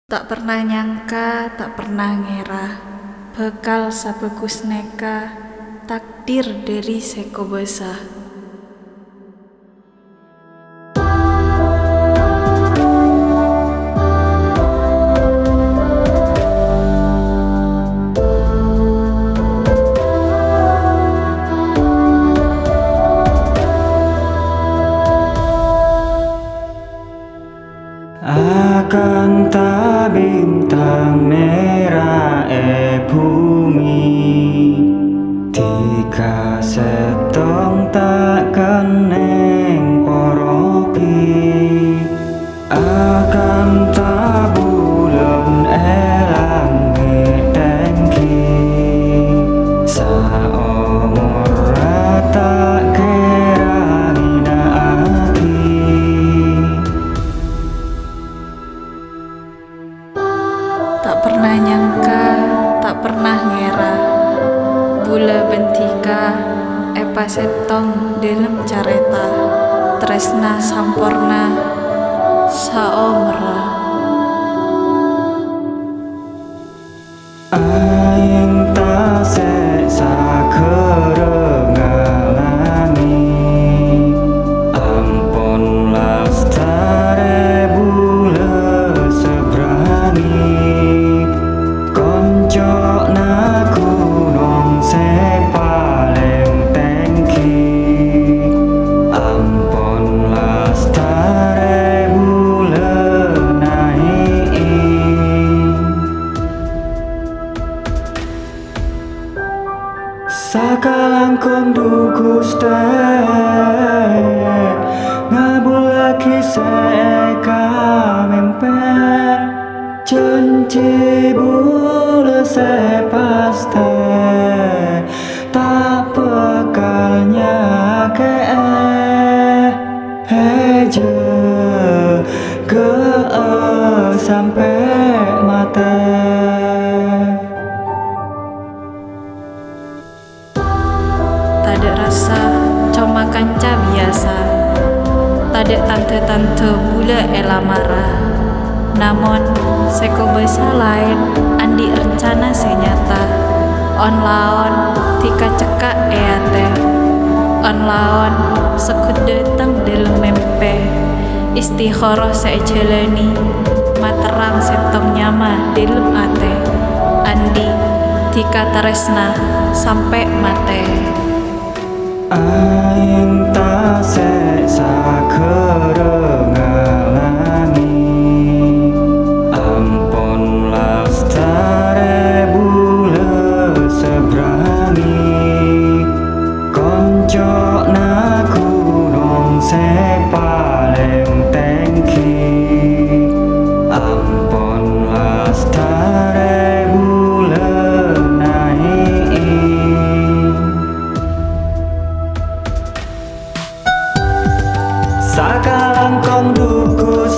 Tak pernah nyangka, tak pernah ngira, bekal sabegus neka, takdir dari seko besar. Akan tak bintang merah bumi, tiga setong takkan neng poropi. Akan tak bulan elang ngedengki, saomor rata kira hina aki. Tak pernah nyangka, tak pernah ngira, bula bentika, epa setong dalam careta, tresna samporna, saomra. Aing tasek sakerengalangi, ampun lastare bule sebrangi, konco na gunung se paling tengki, ampun lastare bule naik. Sakalang kom dukus teh ngabulaki seka mempe janji bule sepaste tak bekalnya ke heje ke sampai mate. Tade rasa, cuma kanca biasa. Tade tante-tante bula elamara. Namun, seko besa lain, andi rencana senyata. On laon, tika cekak eate. On laon, sekut datang dalam mempe. Istikhoro sejelani, materang setong nyama dalam ate. Andi, tika taresna, sampai mate. Aing tasek sakerengalangi, ampun lastare bule sebrangi, konco na gunung se paling tengki, ampun lastare bule naik. Sakalang kong dukus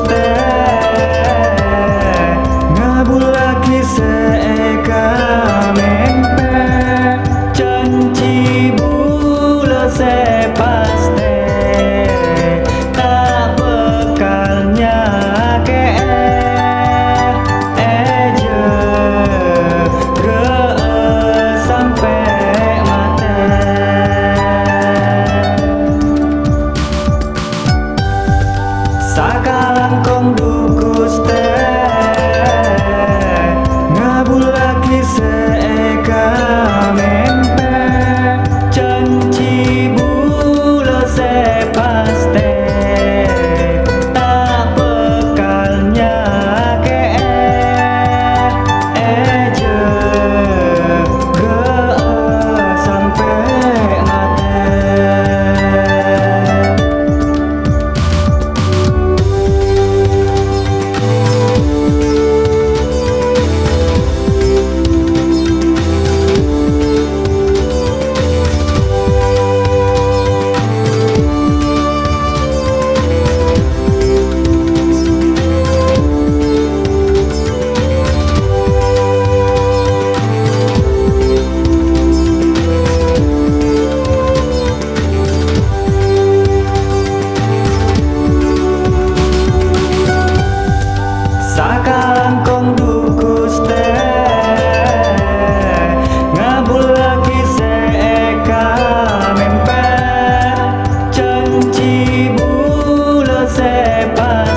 sepan